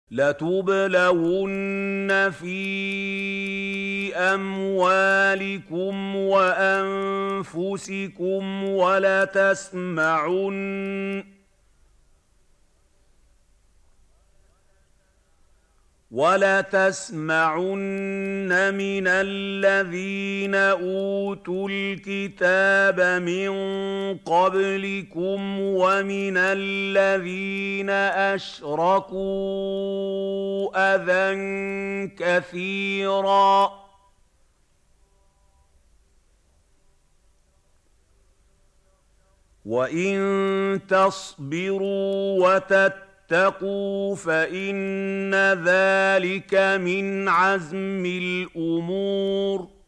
لَتُبْلَوُنَّ فِي أَمْوَالِكُمْ وَأَنفُسِكُمْ وَلَتَسْمَعُنَّ مِنَ الَّذِينَ أُوتُوا الْكِتَابَ مِن قَبْلِكُمْ وَمِنَ الَّذِينَ أَشْرَكُوا أَذًى كَثِيرًا ۚ وَإِن تَصْبِرُوا وَتَتَّقُوا فَإِنَّ ذَٰلِكَ مِنْ عَزْمِ الْأُمُورِ